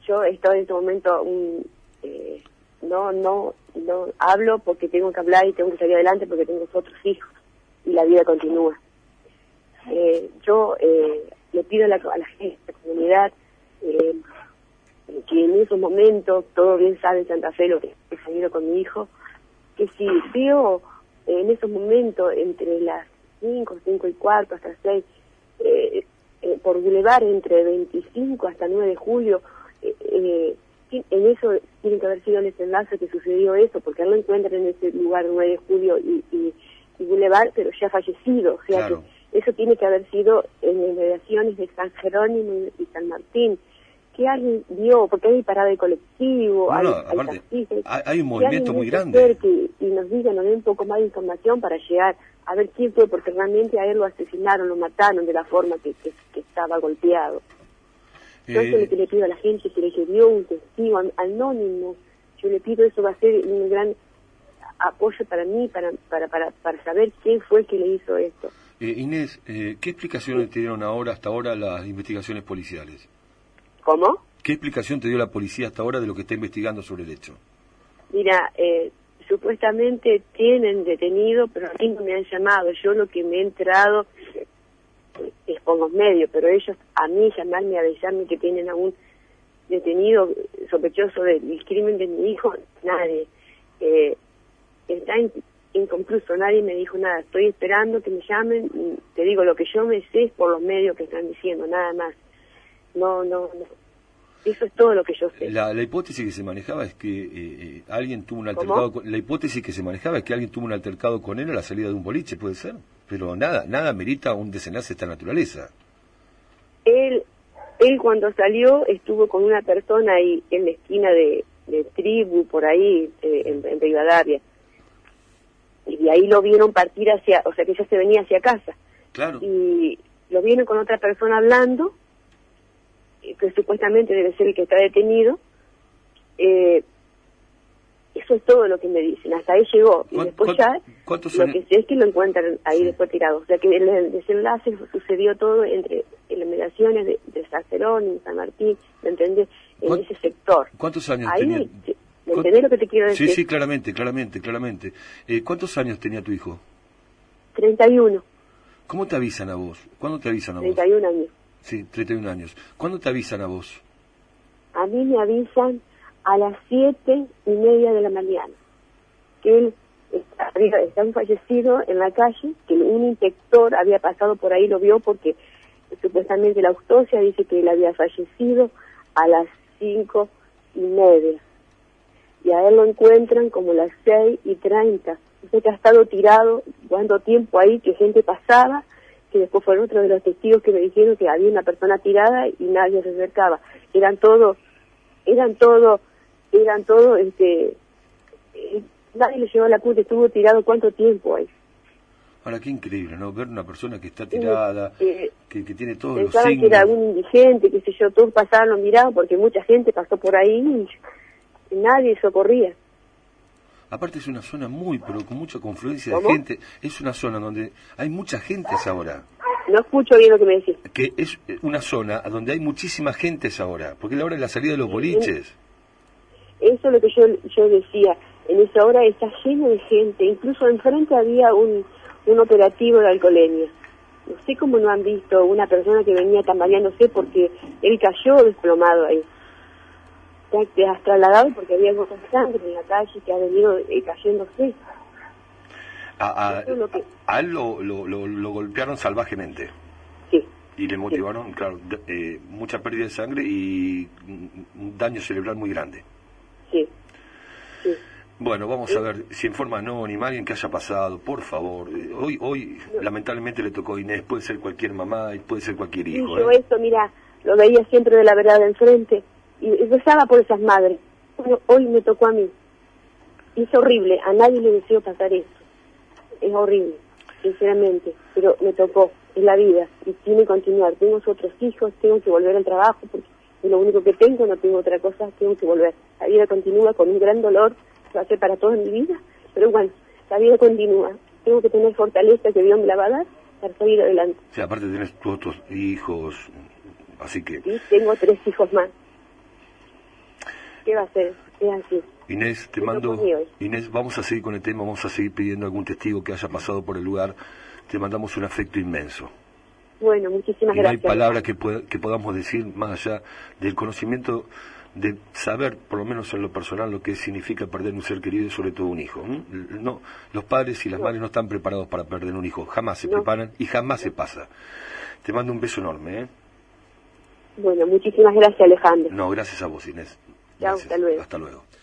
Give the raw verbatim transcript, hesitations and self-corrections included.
yo estoy en este momento, un, eh, no, no, no hablo porque tengo que hablar y tengo que salir adelante porque tengo otros hijos y la vida continúa. Eh, yo eh, le pido a la, a la gente, a la comunidad, eh, que en esos momentos, todo bien sabe en Santa Fe lo que he salido con mi hijo, que si veo eh, en esos momentos entre las cinco, cinco y cuarto hasta seis, eh, eh, por Boulevard entre veinticinco hasta nueve de julio, eh, eh, en eso tiene que haber sido el desenlace que sucedió eso, porque él lo encuentra en ese lugar nueve de julio y, y, y Boulevard, pero ya fallecido, o sea claro. que eso tiene que haber sido en las mediaciones de San Jerónimo y San Martín, que alguien vio, porque hay parada de colectivo, no, hay, no, hay, aparte, taxistas, hay, hay un movimiento muy grande. Que, y nos digan, nos den un poco más de información para llegar a ver quién fue, porque realmente a él lo asesinaron, lo mataron de la forma que, que, que estaba golpeado. Entonces eh... lo que le pido a la gente, que le dio un testigo anónimo, yo le pido, eso va a ser un gran apoyo para mí, para para para, para saber quién fue el que le hizo esto. Eh, Inés, eh, ¿qué explicaciones sí. te dieron ahora, hasta ahora, las investigaciones policiales? ¿Cómo? ¿Qué explicación te dio la policía hasta ahora de lo que está investigando sobre el hecho? Mira, eh, supuestamente tienen detenido, pero a mí no me han llamado. Yo lo que me he enterado es por los medios, pero ellos a mí llamarme, avisarme que tienen a un detenido sospechoso del crimen de mi hijo, nadie. Eh, está inconcluso, nadie me dijo nada. Estoy esperando que me llamen. Te digo, lo que yo me sé es por los medios que están diciendo, nada más. No, no, no. Eso es todo lo que yo sé. La, la hipótesis que se manejaba es que eh, eh, alguien tuvo un altercado. Con, la hipótesis que se manejaba es que alguien tuvo un altercado con él a la salida de un boliche, ¿puede ser? Pero nada, nada merita un desenlace de esta naturaleza. Él, él cuando salió estuvo con una persona ahí en la esquina de, de Tribu, por ahí, eh, en, en Rivadavia. Y de ahí lo vieron partir hacia, o sea que ya se venía hacia casa. Claro. Y lo vieron con otra persona hablando, que supuestamente debe ser el que está detenido. Eh, eso es todo lo que me dicen, hasta ahí llegó, y después ya lo que sé es que lo encuentran ahí sí. después tirado, o sea que el, el desenlace sucedió todo entre en las mediaciones de, de San Jerónimo y San Martín, ¿me entendés? En ese sector. ¿Cuántos años ahí tenía? Me, ¿me entendés lo que te quiero decir? Sí, sí, claramente, claramente, claramente. Eh, ¿Cuántos años tenía tu hijo? treinta y uno. ¿Cómo te avisan a vos? ¿Cuándo te avisan a vos? treinta y un años. Sí, treinta y un años. ¿Cuándo te avisan a vos? A mí me avisan a las siete y media de la mañana, que él está, está un fallecido en la calle, que un inspector había pasado por ahí, lo vio porque supuestamente la autopsia dice que él había fallecido a las cinco y media. Y a él lo encuentran como las seis y treinta. Usted que ha estado tirado, cuánto tiempo ahí, que gente pasaba, que después fueron otro de los testigos que me dijeron que había una persona tirada y nadie se acercaba. Eran todos, eran todos, eran todos, este, eh, nadie le llevó la culpa, estuvo tirado cuánto tiempo ahí. Ahora, qué increíble, ¿no? Ver una persona que está tirada, eh, que, que tiene todos los signos. Que era algún indigente, qué sé yo, todos pasaban, lo miraban, porque mucha gente pasó por ahí y nadie socorría. Aparte es una zona muy, pero con mucha confluencia ¿Cómo? de gente. Es una zona donde hay mucha gente ahora. No escucho bien lo que me decís. Que es una zona donde hay muchísima gente ahora, porque es la hora de la salida de los boliches. Eso es lo que yo yo decía. En esa hora está lleno de gente. Incluso enfrente había un, un operativo de alcoholemia. No sé cómo no han visto una persona que venía tambaleándose porque él cayó desplomado ahí. Te has trasladado porque había gotas de sangre en la calle que ha venido eh, cayéndose. A, a, es lo que... a él lo, lo, lo, lo golpearon salvajemente. Sí. Y le motivaron, sí. claro, eh, mucha pérdida de sangre y un daño cerebral muy grande. Sí. sí. Bueno, vamos sí. a ver si en forma anónima alguien que haya pasado, por favor. Hoy, hoy no. lamentablemente le tocó a Inés, puede ser cualquier mamá y puede ser cualquier hijo. Sí, yo ¿eh? eso, mira, lo veía siempre de la verdad enfrente. Y rezaba por esas madres. Bueno, hoy me tocó a mí. Y es horrible, a nadie le deseo pasar esto. Es horrible, sinceramente, pero me tocó, es la vida, y tiene que continuar. Tengo otros hijos, tengo que volver al trabajo, porque es lo único que tengo, no tengo otra cosa, tengo que volver. La vida continúa con un gran dolor, va a ser para toda mi vida, pero bueno, la vida continúa. Tengo que tener fortaleza que Dios me la va a dar para seguir adelante. Sí, aparte tienes tus otros hijos, así que... Sí, tengo tres hijos más. ¿Qué va a hacer? Es así. Inés, te mando, Inés, vamos a seguir con el tema, vamos a seguir pidiendo algún testigo que haya pasado por el lugar. Te mandamos un afecto inmenso. Bueno, muchísimas y no gracias. hay palabra que, que podamos decir más allá del conocimiento, de saber, por lo menos en lo personal, lo que significa perder un ser querido y sobre todo un hijo. ¿Mm? No, los padres y las no. madres no están preparados para perder un hijo, jamás se no. preparan y jamás no. se pasa. Te mando un beso enorme. ¿eh? Bueno, muchísimas gracias, Alejandro. No, gracias a vos, Inés. Chao, hasta luego. Hasta luego.